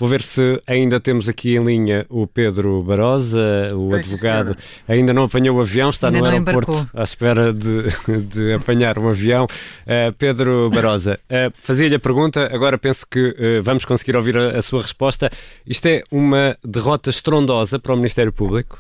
Vou ver se ainda temos aqui em linha o Pedro Barosa, o advogado. Ainda não apanhou o avião, está no aeroporto à espera de apanhar um avião. Pedro Barosa, fazia-lhe a pergunta, agora penso que vamos conseguir ouvir a sua resposta. Isto é uma derrota estrondosa para o Ministério Público?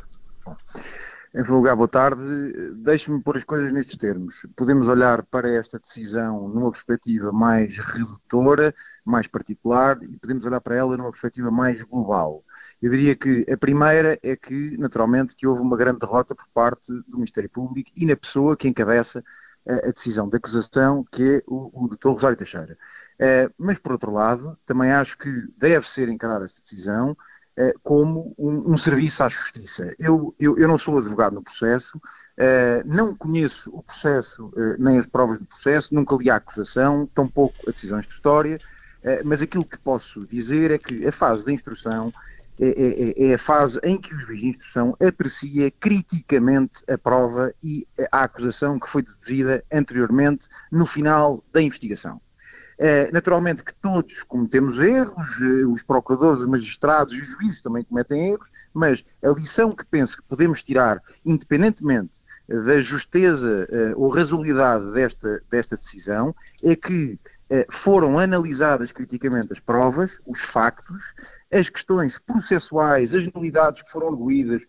Em primeiro lugar, boa tarde. Deixe-me pôr as coisas nestes termos. Podemos olhar para esta decisão numa perspectiva mais redutora, mais particular, e podemos olhar para ela numa perspectiva mais global. Eu diria que a primeira é que, naturalmente, que houve uma grande derrota por parte do Ministério Público e na pessoa que encabeça a decisão de acusação, que é o Dr. Rosário Teixeira. Mas, por outro lado, também acho que deve ser encarada esta decisão como um serviço à justiça. Eu não sou advogado no processo, não conheço o processo, nem as provas do processo, nunca li a acusação, tampouco as decisões de história, mas aquilo que posso dizer é que a fase da instrução é a fase em que o juiz de instrução aprecia criticamente a prova e a acusação que foi deduzida anteriormente no final da investigação. Naturalmente que todos cometemos erros, os procuradores, os magistrados e os juízes também cometem erros, mas a lição que penso que podemos tirar, independentemente da justeza ou razoabilidade desta decisão, é que foram analisadas criticamente as provas, os factos, as questões processuais, as nulidades que foram arguídas,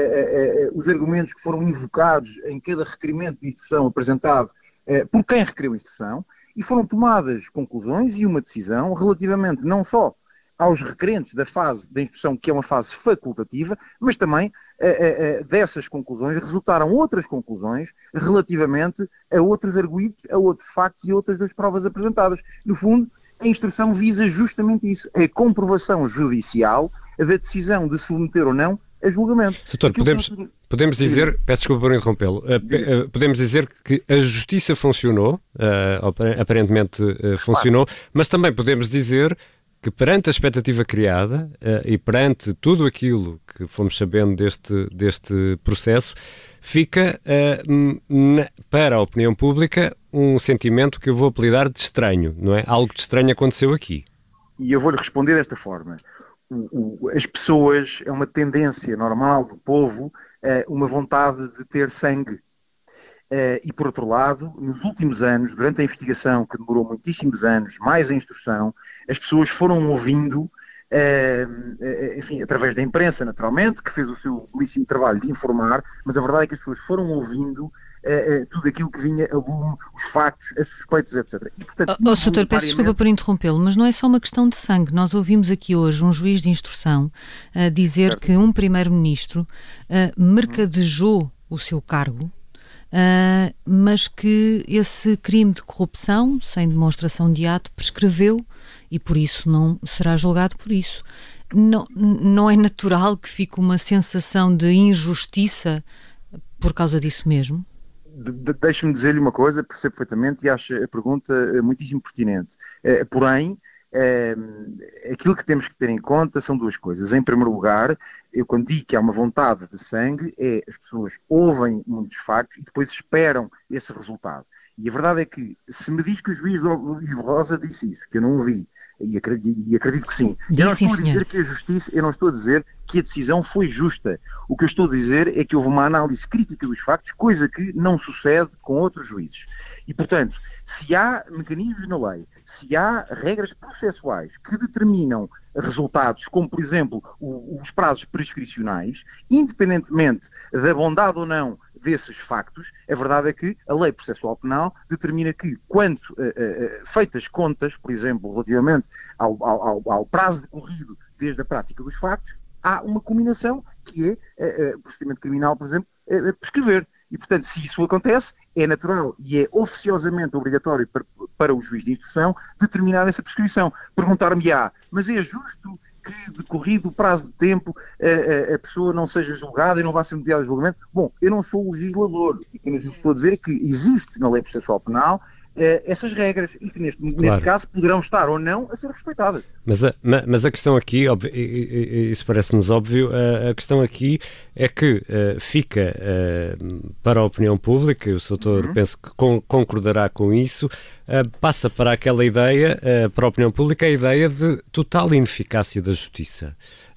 os argumentos que foram invocados em cada requerimento de instrução apresentado por quem requeriu a instrução, e foram tomadas conclusões e uma decisão relativamente não só aos requerentes da fase da instrução, que é uma fase facultativa, mas também dessas conclusões resultaram outras conclusões relativamente a outros arguidos, a outros factos e outras das provas apresentadas. No fundo, a instrução visa justamente isso, a comprovação judicial da decisão de submeter ou não a julgamento. Doutor, podemos dizer, peço desculpa por interrompê-lo, podemos dizer que a justiça funcionou, aparentemente funcionou, mas também podemos dizer que perante a expectativa criada e perante tudo aquilo que fomos sabendo deste processo, fica para a opinião pública um sentimento que eu vou apelidar de estranho, não é? Algo de estranho aconteceu aqui. E eu vou-lhe responder desta forma. As pessoas, é uma tendência normal do povo, uma vontade de ter sangue. E por outro lado, nos últimos anos, durante a investigação, que demorou muitíssimos anos, mais a instrução, as pessoas foram ouvindo, enfim, através da imprensa naturalmente, que fez o seu belíssimo trabalho de informar, mas a verdade é que as pessoas foram ouvindo tudo aquilo que vinha a lume, os factos, as suspeitas, etc. E, portanto, Soutor, peço desculpa por interrompê-lo, mas não é só uma questão de sangue. Nós ouvimos aqui hoje um juiz de instrução dizer certo. Que um primeiro-ministro mercadejou o seu cargo, mas que esse crime de corrupção, sem demonstração de ato, prescreveu e por isso não será julgado por isso. Não é natural que fique uma sensação de injustiça por causa disso mesmo? Deixe-me dizer-lhe uma coisa, percebo perfeitamente e acho a pergunta muitíssimo pertinente. Porém, aquilo que temos que ter em conta são duas coisas. Em primeiro lugar, eu quando digo que há uma vontade de sangue, as pessoas ouvem muitos factos e depois esperam esse resultado. E a verdade é que, se me diz que o juiz Ivo Rosa disse isso, que eu não ouvi, e acredito que sim, eu não estou a dizer que a justiça, eu não estou a dizer que a decisão foi justa. O que eu estou a dizer é que houve uma análise crítica dos factos, coisa que não sucede com outros juízes. E, portanto, se há mecanismos na lei, se há regras processuais que determinam resultados, como, por exemplo, os prazos prescricionais, independentemente da bondade ou não desses factos, a verdade é que a lei processual penal determina que, quanto feitas contas, por exemplo, relativamente ao prazo decorrido desde a prática dos factos, há uma combinação que é o procedimento criminal, por exemplo, prescrever. E, portanto, se isso acontece, é natural e é oficiosamente obrigatório para o juiz de instrução determinar essa prescrição. Perguntar-me-á, mas é justo que, decorrido o prazo de tempo, a pessoa não seja julgada e não vá ser mediada a julgamento? Bom, eu não sou o legislador, apenas estou a dizer que existe na lei processual penal essas regras e que neste caso poderão estar ou não a ser respeitadas. Mas a questão aqui, isso parece-nos óbvio, a questão aqui é que fica para a opinião pública, e o Sr. Doutor penso que concordará com isso, passa para aquela ideia, para a opinião pública, a ideia de total ineficácia da justiça.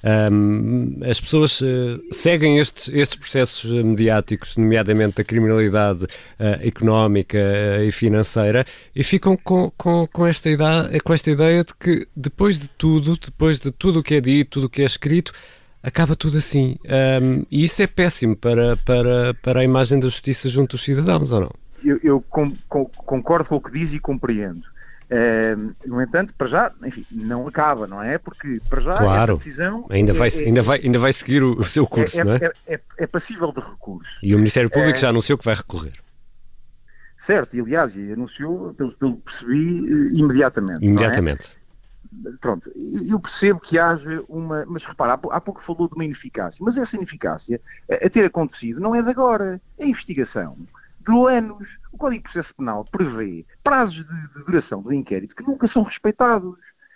As pessoas seguem estes processos mediáticos, nomeadamente da criminalidade económica e financeira, e ficam com esta ideia de que depois de tudo o que é dito, tudo o que é escrito, acaba tudo assim. E isso é péssimo para a imagem da justiça junto dos cidadãos, ou não? Eu concordo com o que diz e compreendo. No entanto, para já, enfim, não acaba, não é? Porque para já claro, esta decisão ainda vai seguir o seu curso, não é? É passível de recurso. E o Ministério Público já anunciou que vai recorrer. Certo, e aliás, anunciou, pelo que percebi, imediatamente. Imediatamente. Não é? Pronto, eu percebo que haja uma... Mas repara, há pouco falou de uma ineficácia, mas essa ineficácia a ter acontecido não é de agora. É investigação de anos. O Código de Processo Penal prevê prazos de duração do inquérito que nunca são respeitados.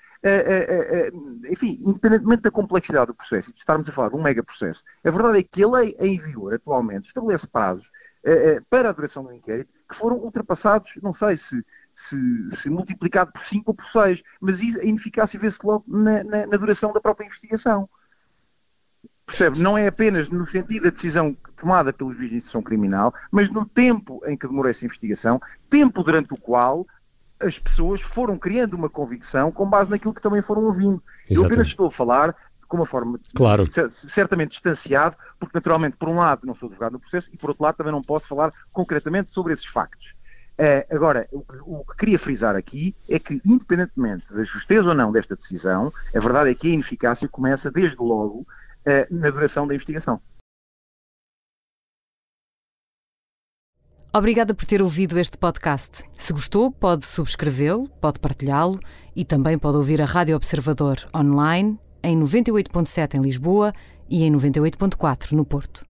Enfim, independentemente da complexidade do processo e de estarmos a falar de um mega processo, a verdade é que a lei em vigor atualmente estabelece prazos para a duração do inquérito que foram ultrapassados, não sei se multiplicado por 5 ou por 6, mas a ineficácia vê-se logo na duração da própria investigação. Percebe? Não é apenas no sentido da decisão tomada pelo juiz de instrução criminal, mas no tempo em que demorou essa investigação, tempo durante o qual as pessoas foram criando uma convicção com base naquilo que também foram ouvindo. Exatamente. Eu apenas estou a falar com uma forma claro, certamente distanciado, porque naturalmente, por um lado, não sou advogado no processo e por outro lado também não posso falar concretamente sobre esses factos. Agora, o que queria frisar aqui é que, independentemente da justeza ou não desta decisão, a verdade é que a ineficácia começa desde logo na duração da investigação. Obrigada por ter ouvido este podcast. Se gostou, pode subscrevê-lo, pode partilhá-lo e também pode ouvir a Rádio Observador online em 98.7 em Lisboa e em 98.4 no Porto.